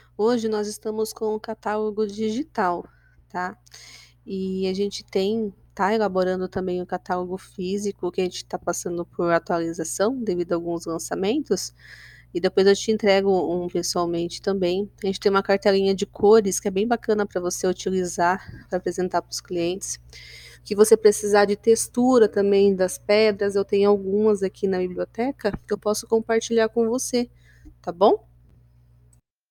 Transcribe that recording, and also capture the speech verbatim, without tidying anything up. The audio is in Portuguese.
Hoje nós estamos com o catálogo digital, tá? E a gente tem tá elaborando também o catálogo físico, que a gente está passando por atualização devido a alguns lançamentos, e depois eu te entrego um pessoalmente também. A gente tem uma cartelinha de cores que é bem bacana para você utilizar, para apresentar para os clientes. O que você precisar de textura também das pedras, eu tenho algumas aqui na biblioteca que eu posso compartilhar com você, tá bom?